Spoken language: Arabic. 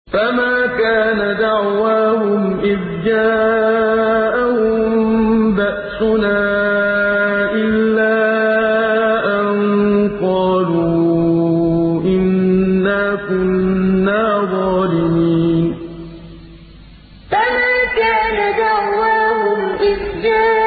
فما كان دعواهم إذ جاءهم بأسنا إلا أن قالوا إنا كنا ظالمين. فما كان دعواهم إذ جاءهم